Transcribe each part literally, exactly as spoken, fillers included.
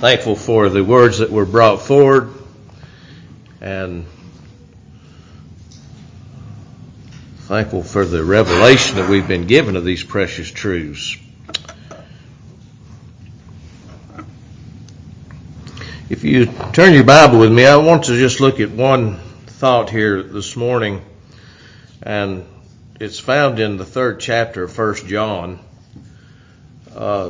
Thankful for the words that were brought forward, and thankful for the revelation that we've been given of these precious truths. If you turn your Bible with me, I want to just look at one thought here this morning, and it's found in the third chapter of First John. Uh,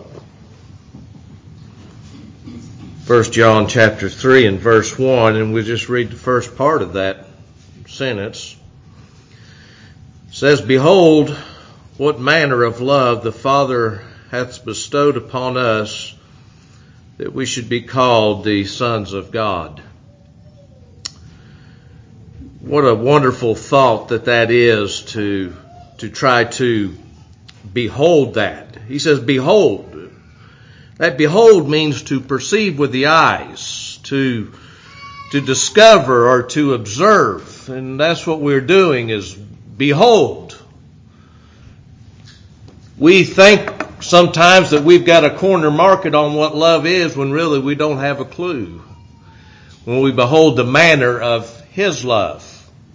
First John chapter three and verse one, and we'll just read the first part of that sentence. It says, "Behold, what manner of love the Father hath bestowed upon us, that we should be called the sons of God." What a wonderful thought that that is, to to try to behold that. He says, behold. That behold means to perceive with the eyes, to to discover or to observe. And that's what we're doing, is behold. We think sometimes that we've got a corner market on what love is, when really we don't have a clue. When we behold the manner of His love.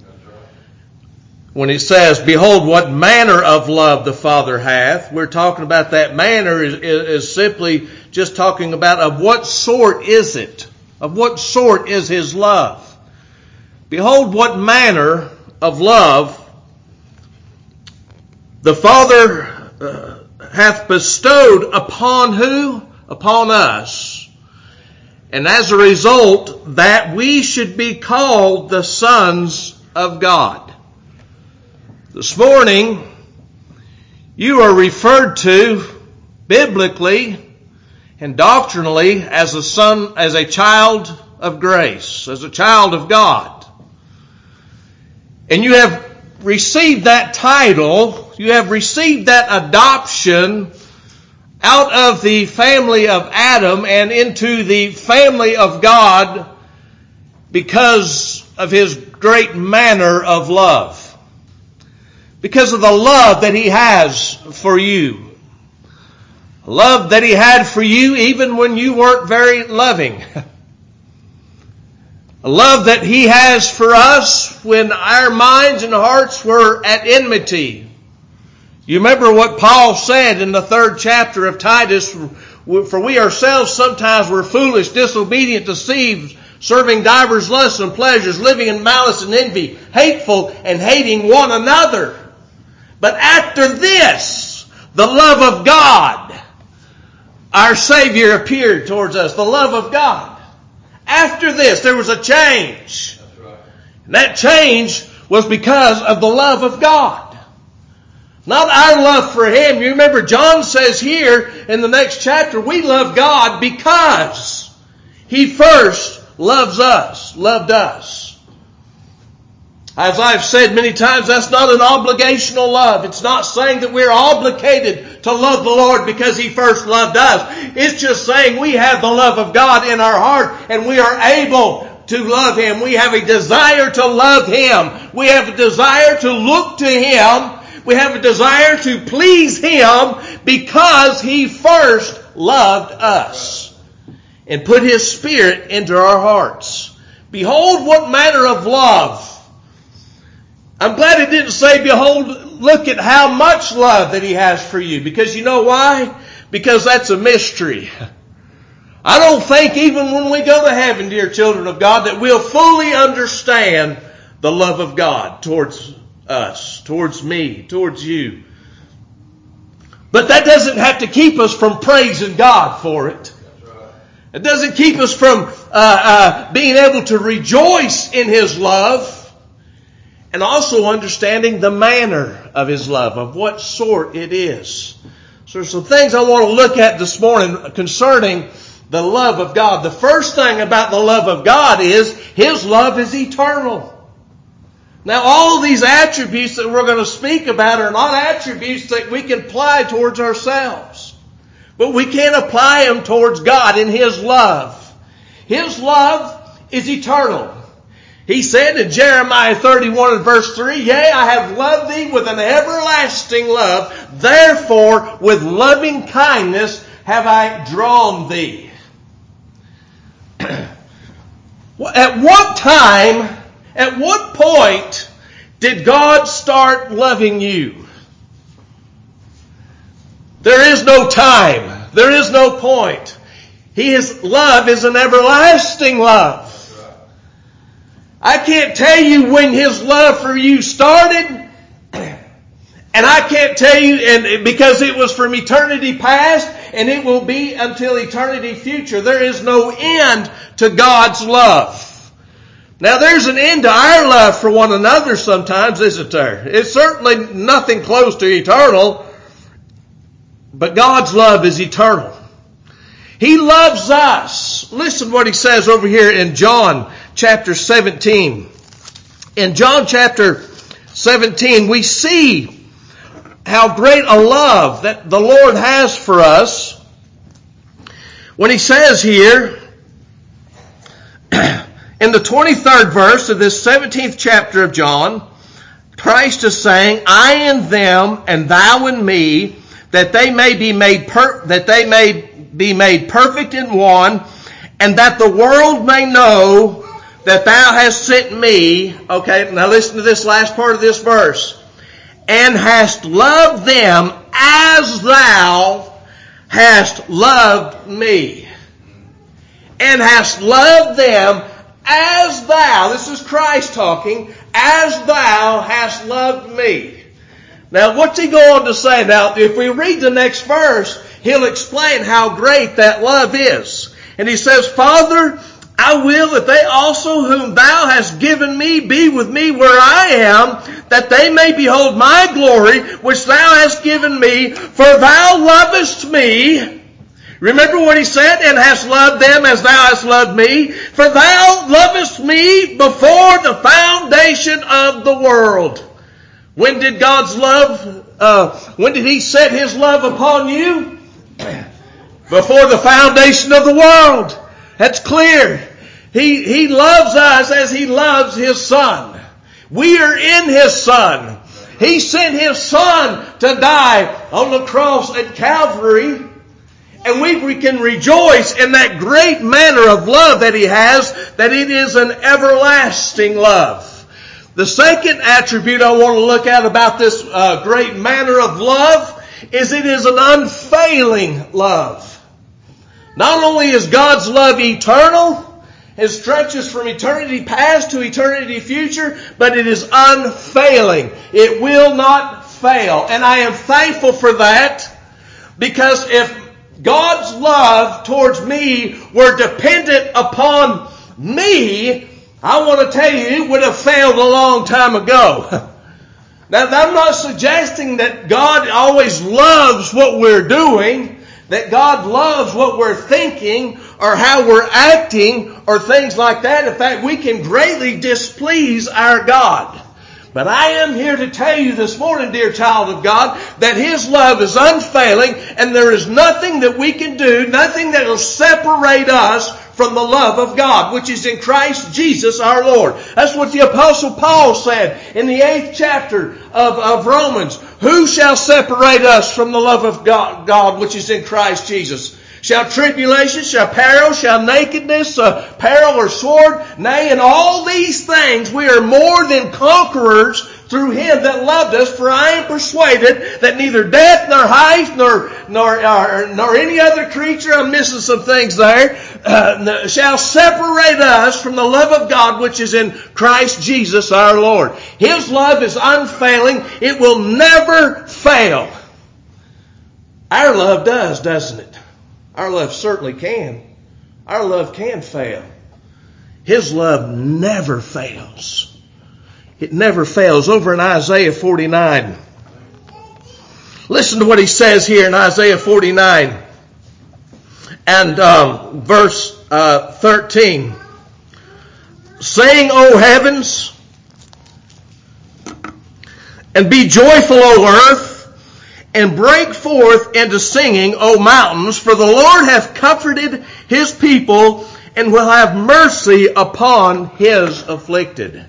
When it says, behold, what manner of love the Father hath, we're talking about that manner is, is, is simply just talking about of what sort is it? Of what sort is His love? Behold, what manner of love the Father uh, hath bestowed upon who? Upon us. And as a result, that we should be called the sons of God. This morning, you are referred to biblically and doctrinally as a son, as a child of grace, as a child of God. And you have received that title, you have received that adoption out of the family of Adam and into the family of God because of His great manner of love. Because of the love that He has for you. A love that He had for you even when you weren't very loving. A love that He has for us when our minds and hearts were at enmity. You remember what Paul said in the third chapter of Titus, "For we ourselves sometimes were foolish, disobedient, deceived, serving divers lusts and pleasures, living in malice and envy, hateful and hating one another. But after this, the love of God, our Savior, appeared towards us." The love of God. After this, there was a change. That's right. And that change was because of the love of God. Not our love for Him. You remember John says here in the next chapter, we love God because He first loves us, loved us. As I've said many times, that's not an obligational love. It's not saying that we're obligated to love the Lord because He first loved us. It's just saying we have the love of God in our heart and we are able to love Him. We have a desire to love Him. We have a desire to look to Him. We have a desire to please Him because He first loved us and put His Spirit into our hearts. Behold, what manner of love. I'm glad it didn't say, behold, look at how much love that He has for you. Because you know why? Because that's a mystery. I don't think even when we go to heaven, dear children of God, that we'll fully understand the love of God towards us, towards me, towards you. But that doesn't have to keep us from praising God for it. It doesn't keep us from uh, uh, being able to rejoice in His love. And also understanding the manner of His love, of what sort it is. So there's some things I want to look at this morning concerning the love of God. The first thing about the love of God is His love is eternal. Now all of these attributes that we're going to speak about are not attributes that we can apply towards ourselves. But we can apply them towards God in His love. His love is eternal. He said in Jeremiah thirty-one and verse three, "Yea, I have loved thee with an everlasting love. Therefore, with loving kindness have I drawn thee." At what time, at what point did God start loving you? There is no time. There is no point. His love is an everlasting love. I can't tell you when His love for you started, and I can't tell you, and because it was from eternity past, and it will be until eternity future. There is no end to God's love. Now there's an end to our love for one another sometimes, isn't there? It's certainly nothing close to eternal, but God's love is eternal. He loves us. Listen what He says over here in John chapter seventeen. In John chapter seventeen, we see how great a love that the Lord has for us when He says here in the twenty-third verse of this seventeenth chapter of John, Christ is saying, I in them and thou in me, that they may be made per- that they may be made perfect in one, and that the world may know that thou hast sent me. Okay, now listen to this last part of this verse. And hast loved them as thou hast loved me. And hast loved them as thou, this is Christ talking, as thou hast loved me. Now what's He going to say? Now if we read the next verse, He'll explain how great that love is. And He says, Father, I will that they also whom thou hast given me be with me where I am, that they may behold my glory which thou hast given me, for thou lovest me. Remember what He said, and hast loved them as thou hast loved me, for thou lovest me before the foundation of the world. When did God's love, uh, when did He set His love upon you? Before the foundation of the world. That's clear. He, He loves us as He loves His Son. We are in His Son. He sent His Son to die on the cross at Calvary. And we, we can rejoice in that great manner of love that He has, that it is an everlasting love. The second attribute I want to look at about this uh, great manner of love is it is an unfailing love. Not only is God's love eternal, it stretches from eternity past to eternity future, but it is unfailing. It will not fail. And I am thankful for that, because if God's love towards me were dependent upon me, I want to tell you, it would have failed a long time ago. Now, I'm not suggesting that God always loves what we're doing, that God loves what we're thinking, or how we're acting, or things like that. In fact, we can greatly displease our God. But I am here to tell you this morning, dear child of God, that His love is unfailing, and there is nothing that we can do, nothing that will separate us from the love of God, which is in Christ Jesus our Lord. That's what the Apostle Paul said in the eighth chapter of, of Romans. Who shall separate us from the love of God, God, which is in Christ Jesus? Shall tribulation, shall peril, shall nakedness, uh, peril or sword? Nay, in all these things we are more than conquerors through Him that loved us. For I am persuaded that neither death, nor height, nor nor uh, nor any other creature, I'm missing some things there, uh, shall separate us from the love of God which is in Christ Jesus our Lord. His love is unfailing. It will never fail. Our love does, doesn't it? Our love certainly can. Our love can fail. His love never fails. It never fails. Over in Isaiah forty-nine. Listen to what he says here in Isaiah forty-nine and um, verse uh, thirteen. Saying, O heavens, and be joyful, O earth, and break forth into singing, O mountains, for the Lord hath comforted His people, and will have mercy upon His afflicted.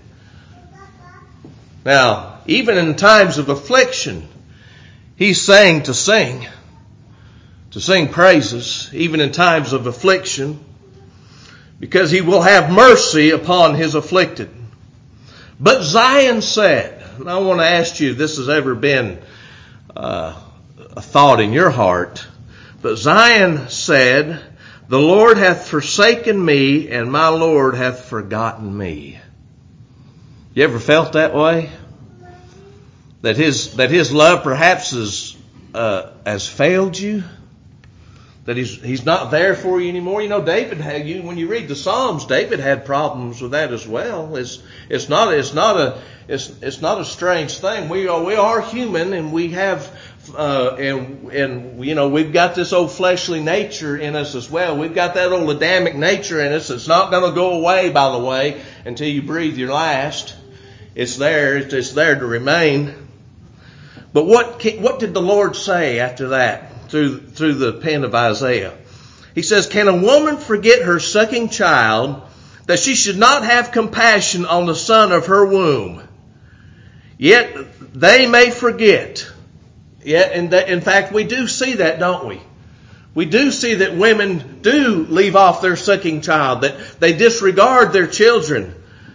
Now, even in times of affliction, He's saying to sing, to sing praises, even in times of affliction. because he will have mercy upon his afflicted. But Zion said, and I want to ask you if this has ever been uh, a thought in your heart, but Zion said, the Lord hath forsaken me, and my Lord hath forgotten me. You ever felt that way? That his that his love perhaps is, uh, has failed you? That he's he's not there for you anymore? You know, David had you when you read the Psalms, David had problems with that as well. It's it's not it's not a it's it's not a strange thing. We are we are human, and we have uh, and and you know we've got this old fleshly nature in us as well. We've got that old Adamic nature in us. It's not going to go away, by the way, until you breathe your last. It's there. It's there to remain. But what what did the Lord say after that through through the pen of Isaiah? He says, "Can a woman forget her sucking child, that she should not have compassion on the son of her womb? Yet they may forget." Yet, in, in fact, we do see that, don't we? We do see that women do leave off their sucking child, that they disregard their children.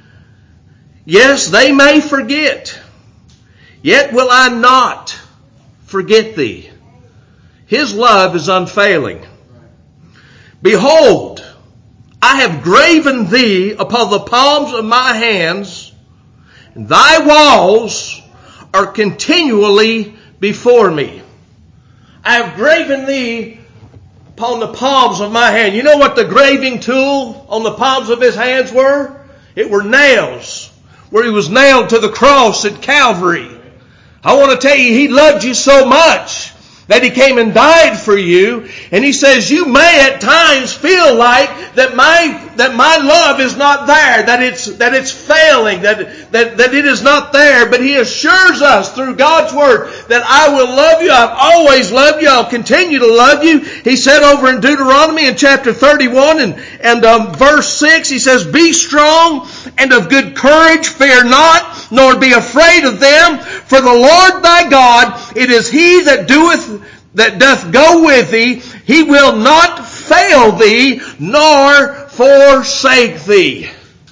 Yes, they may forget. Yet will I not forget thee. His love is unfailing. Behold, I have graven thee upon the palms of my hands, and thy walls are continually before me. I have graven thee upon the palms of my hand. You know what the graving tool on the palms of his hands were? It were nails, where he was nailed to the cross at Calvary. I want to tell you, he loved you so much that he came and died for you. And he says, you may at times feel like that my that my love is not there, that it's that it's failing, that, that, that it is not there. But he assures us through God's Word that I will love you. I've always loved you. I'll continue to love you. He said over in Deuteronomy in chapter thirty-one and, and um, verse six, he says, be strong and of good courage, fear not, nor be afraid of them. For the Lord thy God, it is he that doeth that doth go with thee. He will not fail thee, nor forsake thee.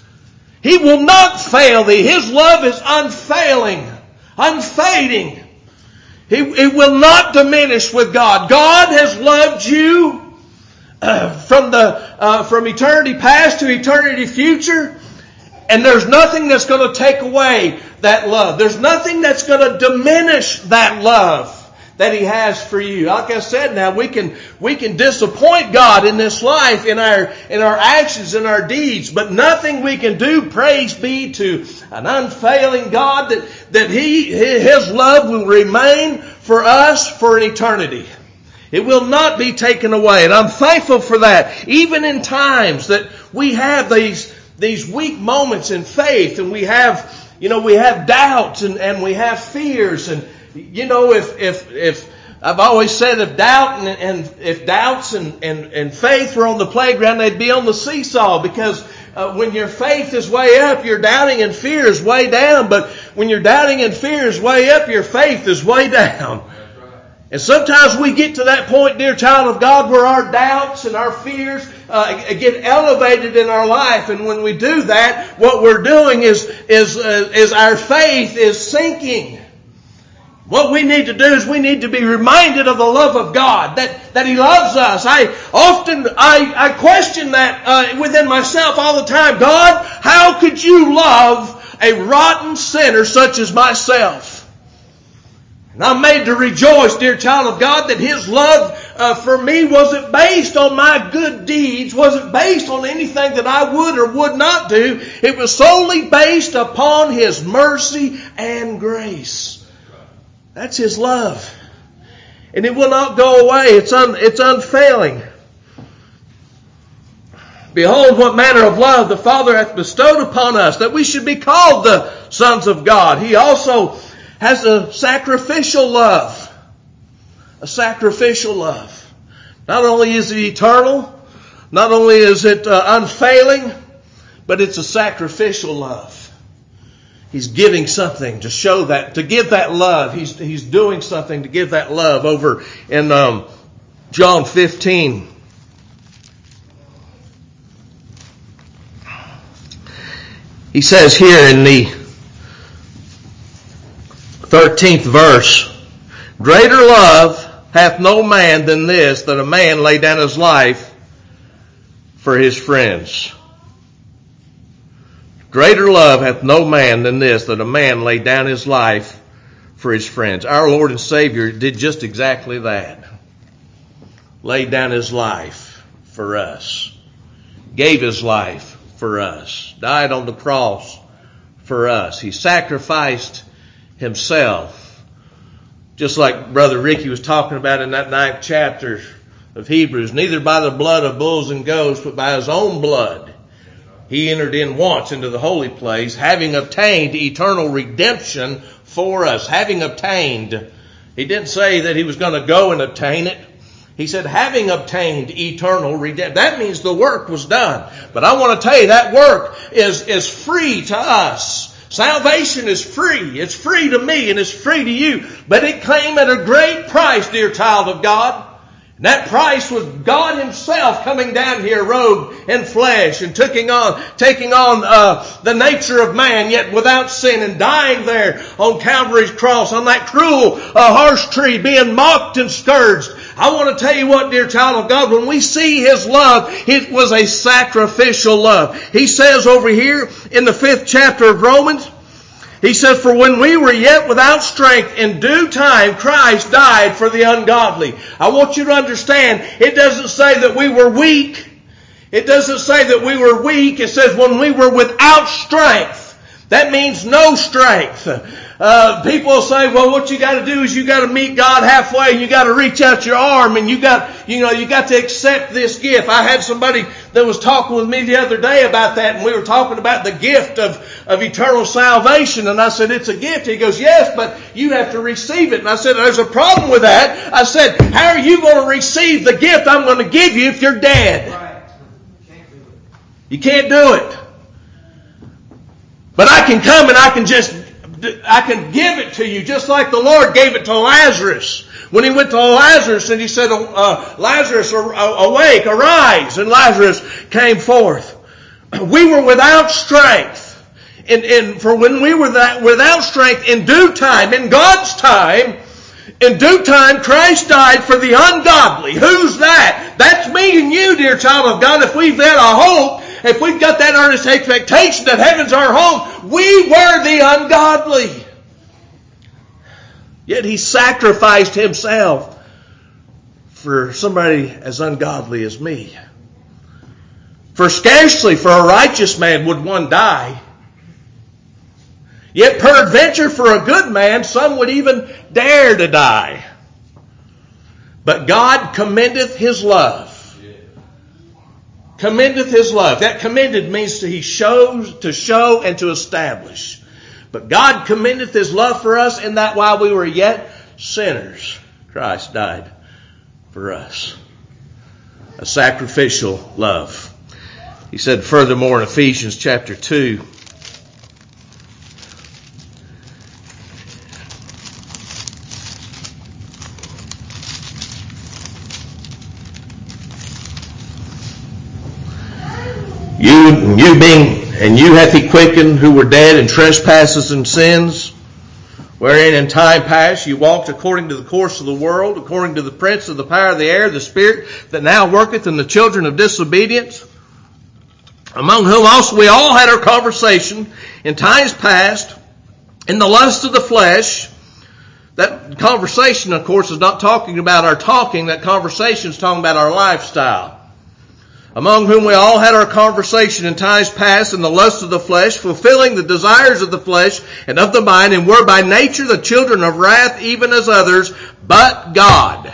He will not fail thee. His love is unfailing, unfading. He, it will not diminish with God. God has loved you uh, from the uh, from eternity past to eternity future, and there's nothing that's going to take away that love. There's nothing that's going to diminish that love that he has for you. Like I said, now we can we can disappoint God in this life, in our in our actions, in our deeds, but nothing we can do. Praise be to an unfailing God that that He His love will remain for us for an eternity. It will not be taken away, and I'm thankful for that. Even in times that we have these these weak moments in faith, and we have you know we have doubts and and we have fears and. You know, if, if, if, I've always said if doubt and, and if doubts and, and, and faith were on the playground, they'd be on the seesaw, because uh, when your faith is way up, your doubting and fear is way down. But when your doubting and fear is way up, your faith is way down. And sometimes we get to that point, dear child of God, where our doubts and our fears uh, get elevated in our life. And when we do that, what we're doing is, is, uh, is our faith is sinking. What we need to do is we need to be reminded of the love of God, that, that He loves us. I often, I, I question that uh, within myself all the time. God, how could you love a rotten sinner such as myself? And I'm made to rejoice, dear child of God, that His love uh, for me wasn't based on my good deeds, wasn't based on anything that I would or would not do. It was solely based upon His mercy and grace. That's His love. And it will not go away. It's un, it's unfailing. Behold, what manner of love the Father hath bestowed upon us, that we should be called the sons of God. He also has a sacrificial love. A sacrificial love. Not only is it eternal, not only is it uh, unfailing, but it's a sacrificial love. He's giving something to show that, to give that love. He's he's doing something to give that love over in um, John fifteen. He says here in the thirteenth verse, greater love hath no man than this, that a man lay down his life for his friends. Greater love hath no man than this, that a man lay down his life for his friends. Our Lord and Savior did just exactly that. Laid down his life for us. Gave his life for us. Died on the cross for us. He sacrificed himself. Just like Brother Ricky was talking about in that ninth chapter of Hebrews. Neither by the blood of bulls and goats, but by his own blood. He entered in once into the holy place, having obtained eternal redemption for us. Having obtained. He didn't say that he was going to go and obtain it. He said, having obtained eternal redemption. That means the work was done. But I want to tell you, that work is, is free to us. Salvation is free. It's free to me and it's free to you. But it came at a great price, dear child of God. And that price was God himself coming down here, robed in flesh, and taking on, taking on uh, the nature of man, yet without sin, and dying there on Calvary's cross, on that cruel, uh, harsh tree, being mocked and scourged. I want to tell you what, dear child of God, when we see his love, it was a sacrificial love. He says over here in the fifth chapter of Romans, he says, for when we were yet without strength, in due time Christ died for the ungodly. I want you to understand, it doesn't say that we were weak. It doesn't say that we were weak. It says when we were without strength. That means no strength. Uh, people say, well, what you got to do is you got to meet God halfway and you got to reach out your arm and you got, you know, you got to accept this gift. I had somebody that was talking with me the other day about that, and we were talking about the gift of, of eternal salvation. And I said, it's a gift. He goes, yes, but you have to receive it. And I said, there's a problem with that. I said, how are you going to receive the gift I'm going to give you if you're dead? Right. Can't do it. You can't do it. But I can come and I can just, I can give it to you just like the Lord gave it to Lazarus. When he went to Lazarus and he said, uh, Lazarus, awake, arise. And Lazarus came forth. We were without strength. And, and for when we were that, without strength, in due time, in God's time, in due time, Christ died for the ungodly. Who's that? That's me and you, dear child of God. If we've got a hope, if we've got that earnest expectation that heaven's our home, we were the ungodly. Yet he sacrificed himself for somebody as ungodly as me. For scarcely for a righteous man would one die. Yet peradventure for a good man some would even dare to die. But God commendeth his love. Commendeth his love. That commended means to he shows, to show and to establish. But God commendeth his love for us in that while we were yet sinners, Christ died for us. A sacrificial love. He said furthermore in Ephesians chapter two, You, you being, and you hath he quickened who were dead in trespasses and sins, wherein in time past you walked according to the course of the world, according to the prince of the power of the air, the spirit that now worketh in the children of disobedience, among whom also we all had our conversation in times past, in the lust of the flesh. That conversation, of course, is not talking about our talking. That conversation is talking about our lifestyle. Among whom we all had our conversation in times past in the lust of the flesh, fulfilling the desires of the flesh and of the mind, and were by nature the children of wrath, even as others, but God.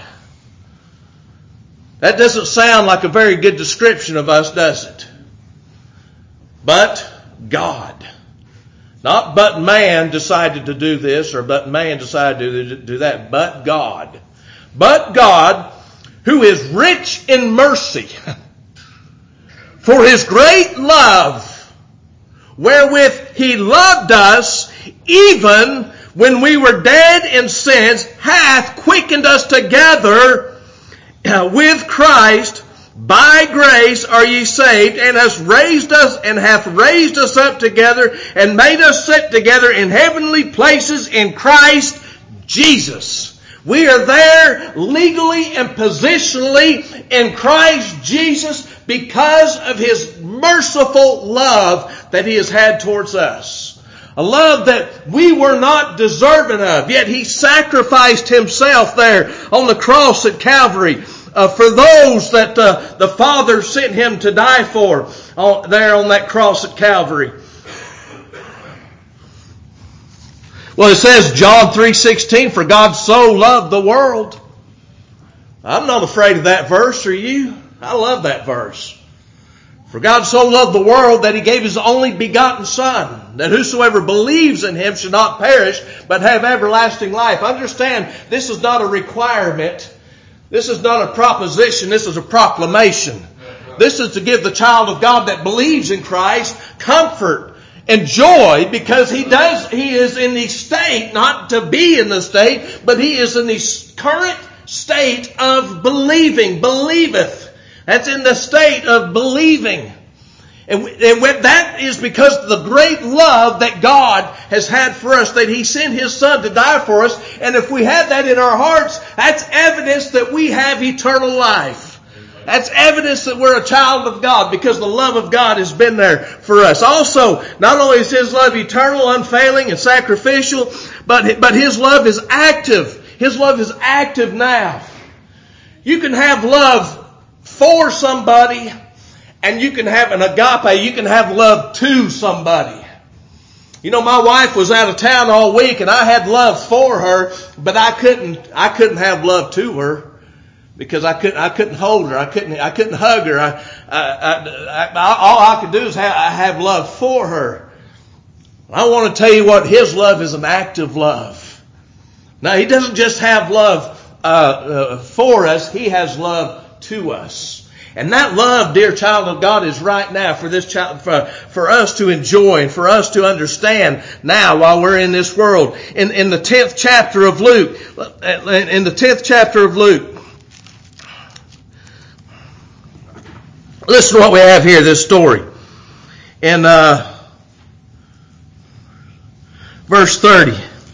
That doesn't sound like a very good description of us, does it? But God. Not but man decided to do this, or but man decided to do that, but God. But God, who is rich in mercy, for his great love, wherewith he loved us, even when we were dead in sins, hath quickened us together with Christ. by grace are ye saved, and hath raised us and hath raised us up together and made us sit together in heavenly places in Christ Jesus. We are there legally and positionally in Christ Jesus because of His merciful love that He has had towards us. A love that we were not deserving of, yet He sacrificed Himself there on the cross at Calvary. Uh, for those that uh, the Father sent Him to die for uh, there on that cross at Calvary. Well, it says, John three sixteen, for God so loved the world. I'm not afraid of that verse, are you? I love that verse. For God so loved the world that He gave His only begotten Son, that whosoever believes in Him should not perish, but have everlasting life. Understand, this is not a requirement. This is not a proposition, this is a proclamation. This is to give the child of God that believes in Christ comfort and joy, because he does, he is in the state, not to be in the state, but he is in the current state of believing, believeth. That's in the state of believing. And, and that is because of the great love that God has had for us, that He sent His Son to die for us. And if we have that in our hearts, that's evidence that we have eternal life. That's evidence that we're a child of God, because the love of God has been there for us. Also, not only is His love eternal, unfailing, and sacrificial, but, but His love is active. His love is active now. You can have love for somebody, and you can have an agape, you can have love to somebody. You know, my wife was out of town all week and I had love for her, but I couldn't, I couldn't have love to her because I couldn't, I couldn't hold her. I couldn't, I couldn't hug her. I, I, I, I all I could do is have, I have love for her. I want to tell you what, His love is an active love. Now, He doesn't just have love uh, uh, for us, He has love to us. And that love, dear child of God, is right now for this child, for, for us to enjoy and for us to understand now while we're in this world. In, in the tenth chapter of Luke, in the tenth chapter of Luke, listen to what we have here, this story. In uh, verse thirty.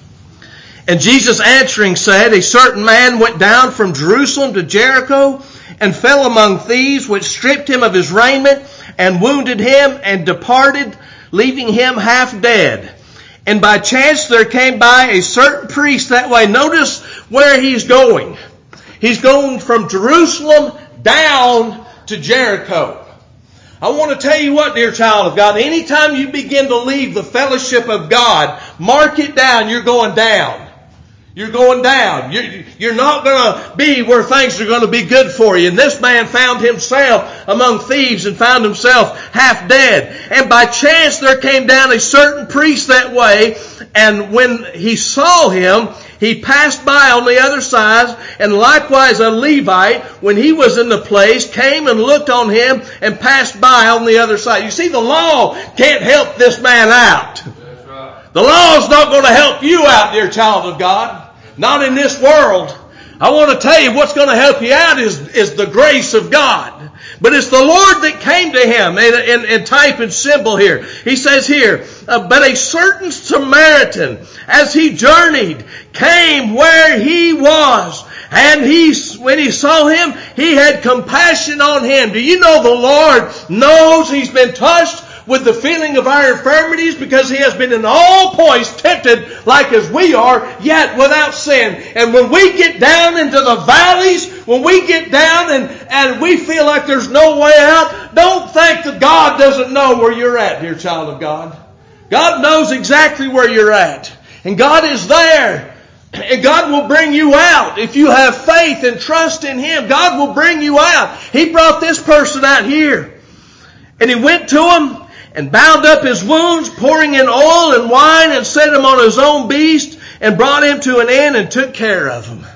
And Jesus answering said, a certain man went down from Jerusalem to Jericho, and fell among thieves, which stripped him of his raiment, and wounded him, and departed, leaving him half dead. And by chance there came by a certain priest that way. Notice where he's going. He's going from Jerusalem down to Jericho. I want to tell you what, dear child of God, anytime you begin to leave the fellowship of God, mark it down, you're going down. You're going down. You're, you're not going to be where things are going to be good for you. And this man found himself among thieves and found himself half dead. And by chance there came down a certain priest that way. And when he saw him, he passed by on the other side. And likewise a Levite, when he was in the place, came and looked on him and passed by on the other side. You see, the law can't help this man out. That's right. The law is not going to help you out, dear child of God. Not in this world. I want to tell you what's going to help you out is, is the grace of God. But it's the Lord that came to him in, in, in type and symbol here. He says here, uh, but a certain Samaritan, as he journeyed, came where he was. And he, when he saw him, he had compassion on him. Do you know the Lord knows He's been touched with the feeling of our infirmities, because He has been in all points tempted like as we are, yet without sin. And when we get down into the valleys, when we get down and, and we feel like there's no way out, don't think that God doesn't know where you're at, dear child of God. God knows exactly where you're at. And God is there. And God will bring you out. If you have faith and trust in Him, God will bring you out. He brought this person out here. And He went to him and bound up his wounds, pouring in oil and wine, and set him on his own beast, and brought him to an inn and took care of him.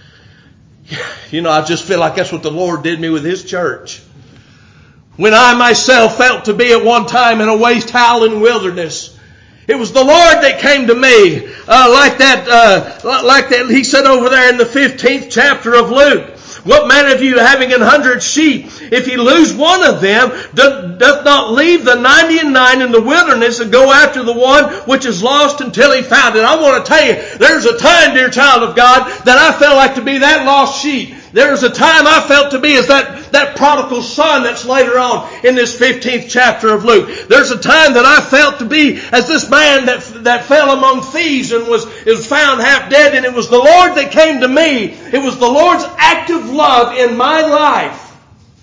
You know, I just feel like that's what the Lord did me with His church. When I myself felt to be at one time in a waste howling wilderness, it was the Lord that came to me, uh, like that, uh, like that He said over there in the fifteenth chapter of Luke. What man of you having an hundred sheep, if he lose one of them, doth, doth not leave the ninety and nine in the wilderness and go after the one which is lost until he found it? I want to tell you, there's a time, dear child of God, that I felt like to be that lost sheep. There's a time I felt to be as that, that prodigal son that's later on in this fifteenth chapter of Luke. There's a time that I felt to be as this man that, that fell among thieves and was, was found half dead, and it was the Lord that came to me. It was the Lord's active love in my life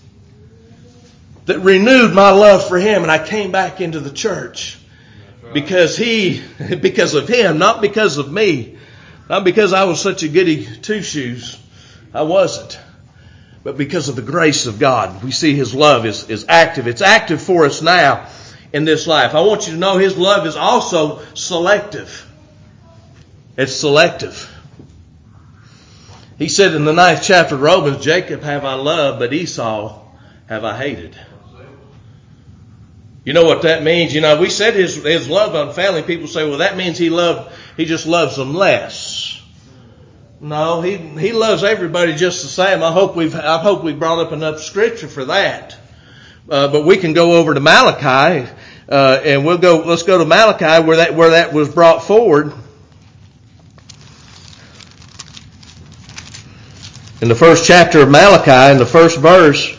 that renewed my love for Him, and I came back into the church. Because He, because of Him, not because of me. Not because I was such a goody two-shoes. I wasn't. But because of the grace of God, we see His love is, is active. It's active for us now in this life. I want you to know His love is also selective. It's selective. He said in the ninth chapter of Romans, Jacob have I loved, but Esau have I hated. You know what that means? You know, we said his, his love unfailing. People say, well, that means he loved, he just loves them less. No, he he loves everybody just the same. I hope we've I hope we brought up enough scripture for that. Uh, but we can go over to Malachi, uh, and we'll go. Let's go to Malachi where that where that was brought forward. In the first chapter of Malachi, in the first verse.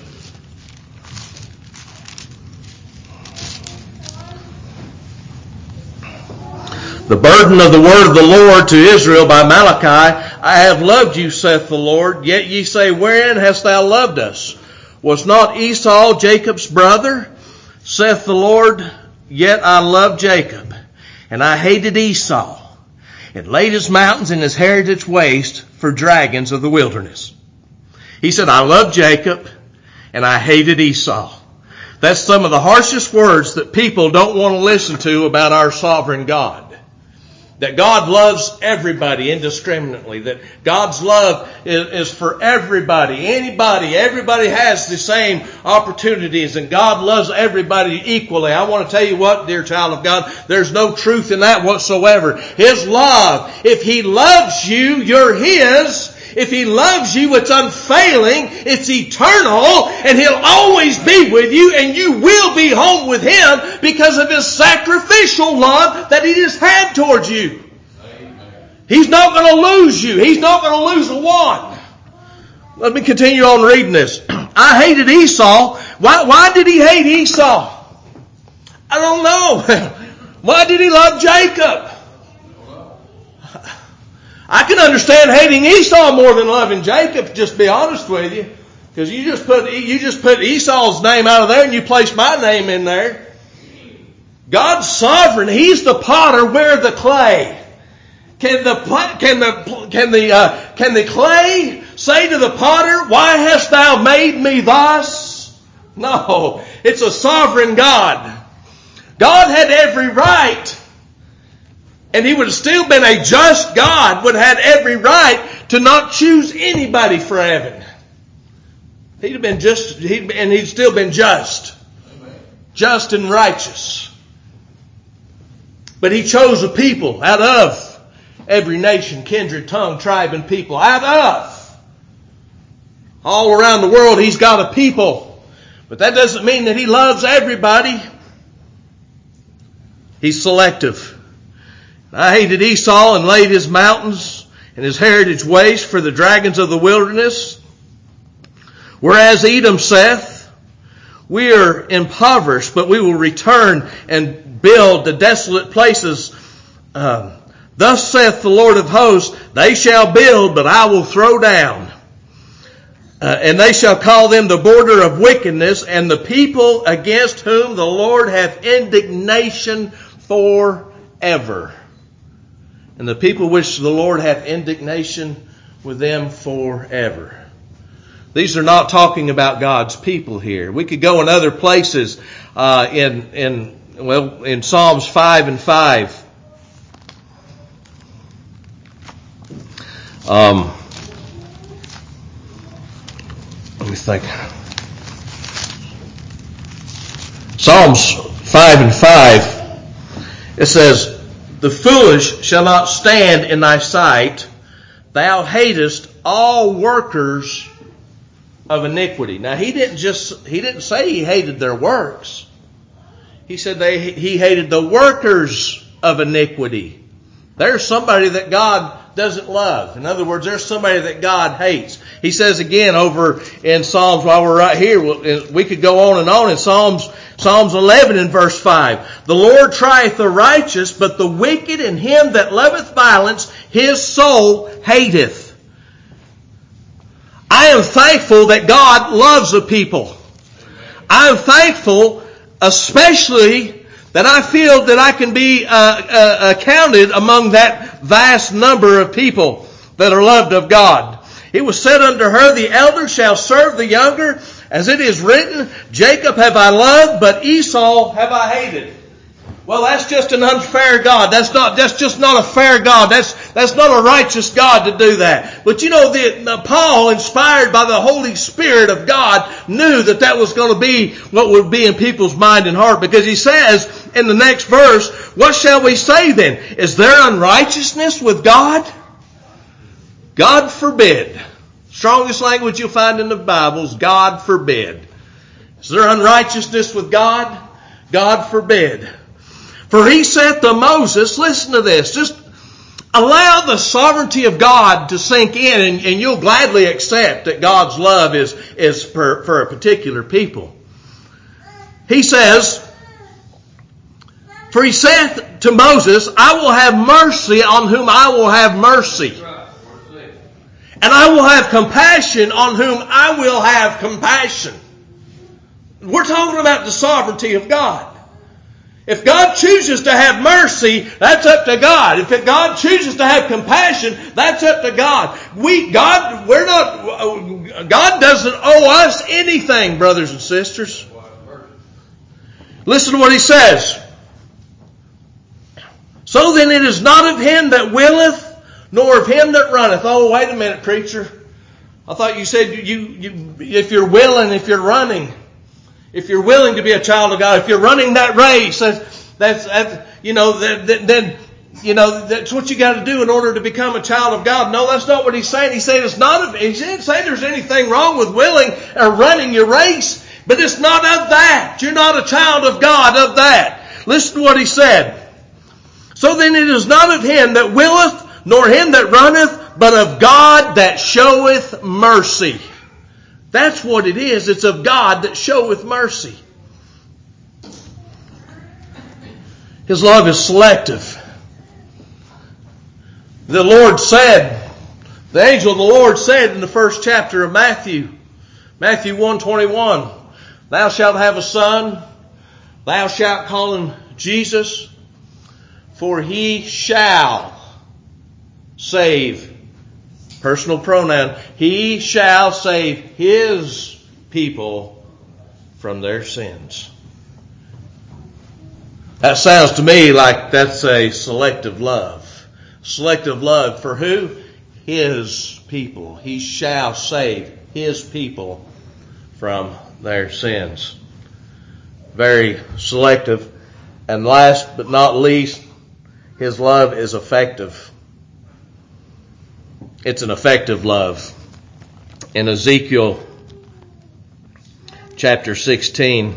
The burden of the word of the Lord to Israel by Malachi. I have loved you, saith the Lord. Yet ye say, wherein hast thou loved us? Was not Esau Jacob's brother? Saith the Lord, yet I loved Jacob, and I hated Esau, and laid his mountains and his heritage waste for dragons of the wilderness. He said, I loved Jacob, and I hated Esau. That's some of the harshest words that people don't want to listen to about our sovereign God. That God loves everybody indiscriminately. That God's love is, is for everybody. Anybody. Everybody has the same opportunities. And God loves everybody equally. I want to tell you what, dear child of God. There's no truth in that whatsoever. His love. If He loves you, you're His. If He loves you, it's unfailing, it's eternal, and He'll always be with you, and you will be home with Him because of His sacrificial love that He has had towards you. Amen. He's not going to lose you. He's not going to lose a one. Let me continue on reading this. I hated Esau. Why, why did he hate Esau? I don't know. Why did he love Jacob? I can understand hating Esau more than loving Jacob, just to be honest with you. Because you just put you just put Esau's name out of there and you place my name in there. God's sovereign. He's the potter. We're the clay. Can the can the can the uh, can the clay say to the potter, "Why hast thou made me thus?" No, it's a sovereign God. God had every right. And He would have still been a just God, would have had every right to not choose anybody for heaven. He'd have been just, he'd, and he'd still been just. Amen. Just and righteous. But He chose a people out of every nation, kindred, tongue, tribe, and people. Out of. All around the world He's got a people. But that doesn't mean that He loves everybody. He's selective. I hated Esau and laid his mountains and his heritage waste for the dragons of the wilderness. Whereas Edom saith, we are impoverished, but we will return and build the desolate places. Um, Thus saith the Lord of hosts, they shall build, but I will throw down. Uh, and they shall call them the border of wickedness, and the people against whom the Lord hath indignation forever. And the people which the Lord hath indignation with them forever. These are not talking about God's people here. We could go in other places uh, in in well in Psalms five and five. Um, let me think. Psalms five and five. It says, the foolish shall not stand in thy sight. Thou hatest all workers of iniquity. Now he didn't just, he didn't say he hated their works. He said they, he hated the workers of iniquity. There's somebody that God doesn't love. In other words, there's somebody that God hates. He says again over in Psalms, while we're right here, we could go on and on in Psalms, Psalms eleven and verse five. The Lord trieth the righteous, but the wicked and him that loveth violence, his soul hateth. I am thankful that God loves a people. I am thankful especially that I feel that I can be uh, uh, counted among that vast number of people that are loved of God. It was said unto her, the elder shall serve the younger, as it is written, Jacob have I loved, but Esau have I hated. Well, that's just an unfair God. That's not, that's just not a fair God. That's, that's not a righteous God to do that. But you know, the, the Paul, inspired by the Holy Spirit of God, knew that that was going to be what would be in people's mind and heart. Because he says in the next verse, what shall we say then? Is there unrighteousness with God? God forbid. Strongest language you'll find in the Bible is God forbid. Is there unrighteousness with God? God forbid. For he said to Moses, listen to this, just allow the sovereignty of God to sink in, and, and you'll gladly accept that God's love is, is for, for a particular people. He says, for he said to Moses, I will have mercy on whom I will have mercy. And I will have compassion on whom I will have compassion. We're talking about the sovereignty of God. If God chooses to have mercy, that's up to God. If God chooses to have compassion, that's up to God. We, God, we're not, God doesn't owe us anything, brothers and sisters. Listen to what he says. So then it is not of him that willeth, nor of him that runneth. Oh, wait a minute, preacher. I thought you said you, you, if you're willing, if you're running. If you're willing to be a child of God, if you're running that race, that's, that's, that's you know, that, then, you know, that's what you got to do in order to become a child of God. No, that's not what he's saying. He's saying it's not, he didn't say there's anything wrong with willing or running your race, but it's not of that. You're not a child of God of that. Listen to what he said. So then it is not of him that willeth, nor him that runneth, but of God that showeth mercy. That's what it is. It's of God that showeth mercy. His love is selective. The Lord said, the angel of the Lord said in the first chapter of Matthew, Matthew one twenty-one, thou shalt have a son, thou shalt call him Jesus, for he shall save. Personal pronoun. He shall save his people from their sins. That sounds to me like that's a selective love. Selective love for who? His people. He shall save his people from their sins. Very selective. And last but not least, his love is effective. It's an effective love. In Ezekiel chapter sixteen,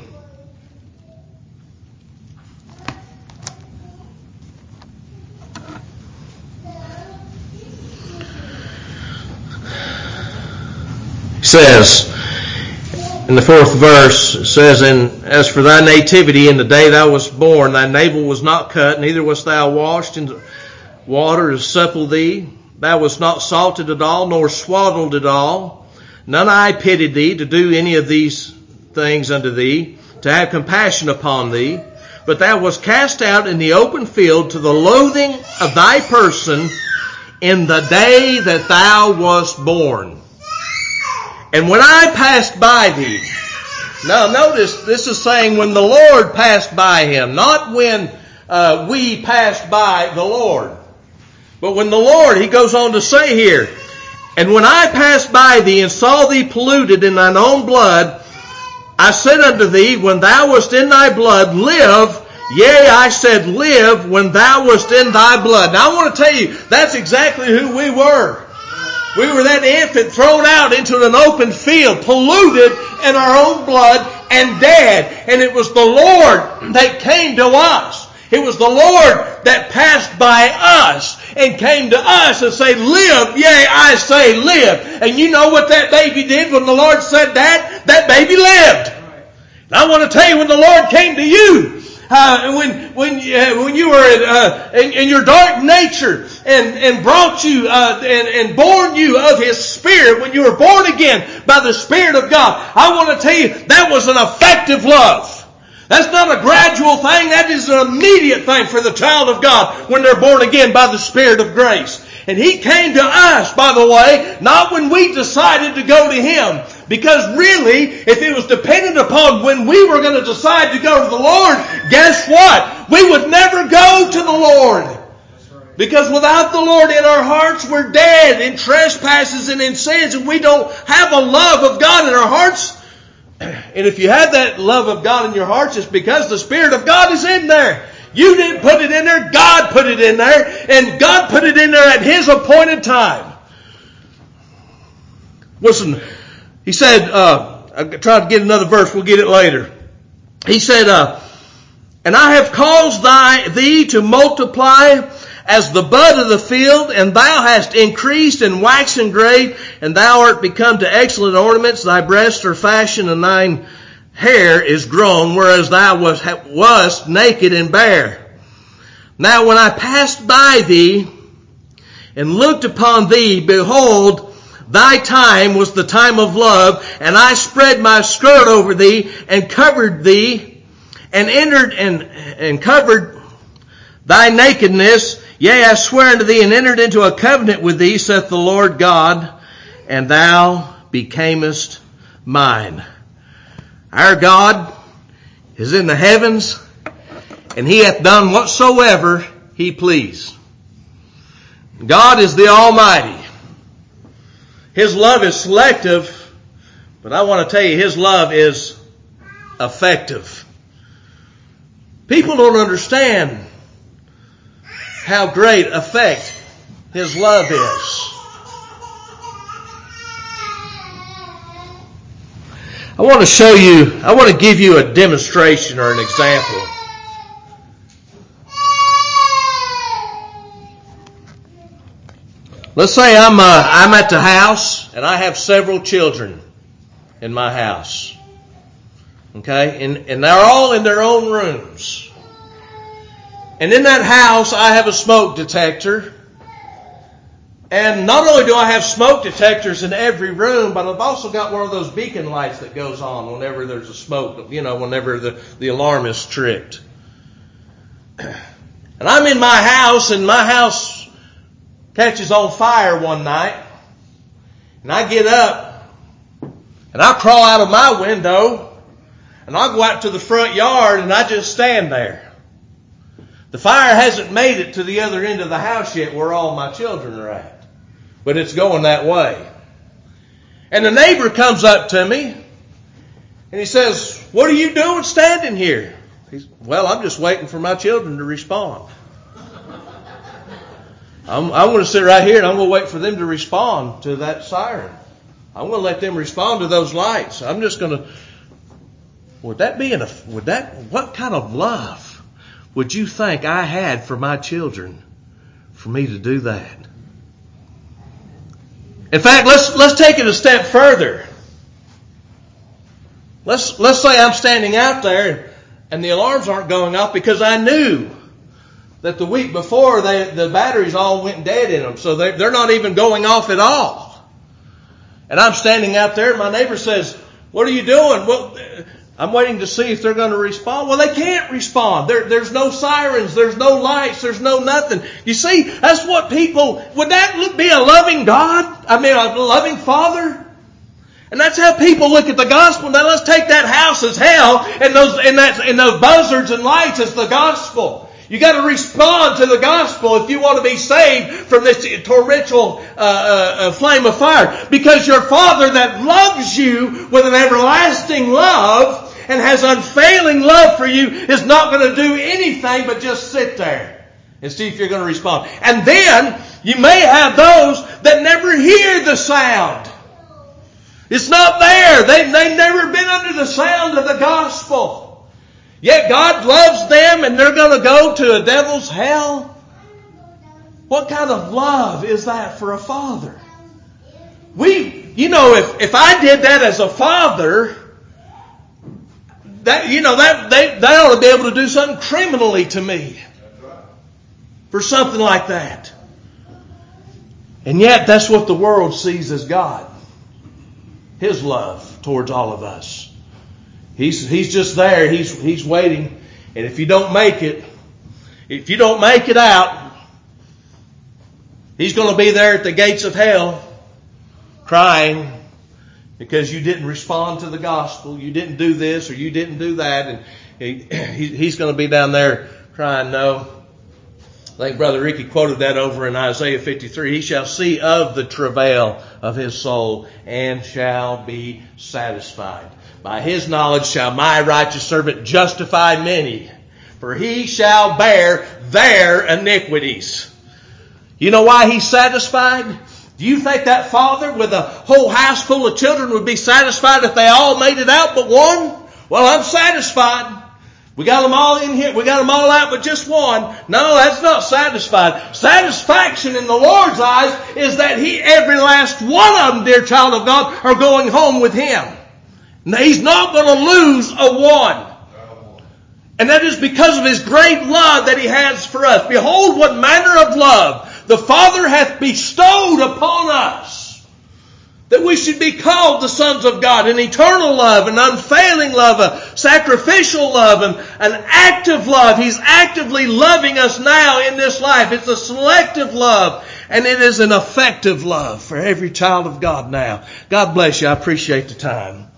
it says, in the fourth verse, it says, and as for thy nativity in the day thou wast born, thy navel was not cut, neither wast thou washed in water to supple thee. Thou wast not salted at all, nor swaddled at all. None eye pitied thee to do any of these things unto thee, to have compassion upon thee. But thou wast cast out in the open field to the loathing of thy person in the day that thou wast born. And when I passed by thee. Now notice, this is saying when the Lord passed by him, not when uh, we passed by the Lord. But when the Lord, he goes on to say here, and when I passed by thee and saw thee polluted in thine own blood, I said unto thee, when thou wast in thy blood, live. Yea, I said, live when thou wast in thy blood. Now I want to tell you, that's exactly who we were. We were that infant thrown out into an open field, polluted in our own blood and dead. And it was the Lord that came to us. It was the Lord that passed by us and came to us and said, live, yea, I say live. And you know what that baby did when the Lord said that? That baby lived. And I want to tell you, when the Lord came to you, Uh, when when uh, when you were uh, in, in your dark nature and and brought you uh, and and born you of His Spirit, when you were born again by the Spirit of God, I want to tell you that was an effective love. That's not a gradual thing. That is an immediate thing for the child of God when they're born again by the Spirit of grace. And He came to us, by the way, not when we decided to go to Him. Because really, if it was dependent upon when we were going to decide to go to the Lord, guess what? We would never go to the Lord. Because without the Lord in our hearts, we're dead in trespasses and in sins, and we don't have a love of God in our hearts. And if you have that love of God in your hearts, it's because the Spirit of God is in there. You didn't put it in there. God put it in there. And God put it in there at His appointed time. Listen, He said, uh, I tried to get another verse. We'll get it later. He said, uh, and I have caused thy, thee to multiply as the bud of the field, and thou hast increased and waxen great, and thou art become to excellent ornaments. Thy breasts are fashioned, and thine hair is grown, whereas thou wast, wast naked and bare. Now when I passed by thee and looked upon thee, behold, thy time was the time of love, and I spread my skirt over thee and covered thee, and entered and, and covered thy nakedness. Yea, I swear unto thee and entered into a covenant with thee, saith the Lord God, and thou becamest mine. Our God is in the heavens, and He hath done whatsoever He pleased. God is the Almighty. His love is selective, but I want to tell you, His love is effective. People don't understand how great effect His love is. I want to show you, I want to give you a demonstration or an example. Let's say I'm uh, I'm at the house and I have several children in my house. Okay? And, and they're all in their own rooms. And in that house I have a smoke detector. And not only do I have smoke detectors in every room, but I've also got one of those beacon lights that goes on whenever there's a smoke, you know, whenever the, the alarm is tripped. And I'm in my house, and my house catches on fire one night. And I get up, and I crawl out of my window, and I go out to the front yard, and I just stand there. The fire hasn't made it to the other end of the house yet where all my children are at. But it's going that way. And the neighbor comes up to me and he says, "What are you doing standing here?" He's, "Well, I'm just waiting for my children to respond. I'm, I'm going to sit right here and I'm going to wait for them to respond to that siren. I'm going to let them respond to those lights. I'm just going to..." Would that be an, would that, what kind of love would you think I had for my children for me to do that? In fact, let's let's take it a step further. Let's let's say I'm standing out there and the alarms aren't going off because I knew that the week before they, the batteries all went dead in them, so they, they're not even going off at all. And I'm standing out there and my neighbor says, "What are you doing?" "Well, I'm waiting to see if they're going to respond." Well, they can't respond. There, there's no sirens. There's no lights. There's no nothing. You see, that's what people, would that be a loving God? I mean, a loving Father? And that's how people look at the gospel. Now let's take that house as hell and those, and that, and those buzzards and lights as the gospel. You got to respond to the gospel if you want to be saved from this torrential uh, uh, flame of fire. Because your Father that loves you with an everlasting love and has unfailing love for you is not going to do anything but just sit there and see if you're going to respond. And then you may have those that never hear the sound. It's not there. They, they've never been under the sound of the gospel. Yet God loves them and they're going to go to a devil's hell. What kind of love is that for a father? We, you know, if, if I did that as a father, that, you know, that, they, they ought to be able to do something criminally to me. For something like that. And yet that's what the world sees as God. His love towards all of us. He's, he's just there. He's, he's waiting. And if you don't make it, if you don't make it out, He's going to be there at the gates of hell crying because you didn't respond to the gospel. You didn't do this or you didn't do that. And he, he's going to be down there crying, no. I think Brother Ricky quoted that over in Isaiah fifty-three. He shall see of the travail of his soul and shall be satisfied. By his knowledge shall my righteous servant justify many, for he shall bear their iniquities. You know why he's satisfied? Do you think that father with a whole house full of children would be satisfied if they all made it out but one? Well, I'm satisfied. We got them all in here. We got them all out but just one. No, that's not satisfied. Satisfaction in the Lord's eyes is that He, every last one of them, dear child of God, are going home with Him. Now, He's not going to lose a one. And that is because of His great love that He has for us. Behold, what manner of love the Father hath bestowed upon us, that we should be called the sons of God. An eternal love, an unfailing love, a sacrificial love, and an active love. He's actively loving us now in this life. It's a selective love, and it is an effective love for every child of God now. God bless you. I appreciate the time.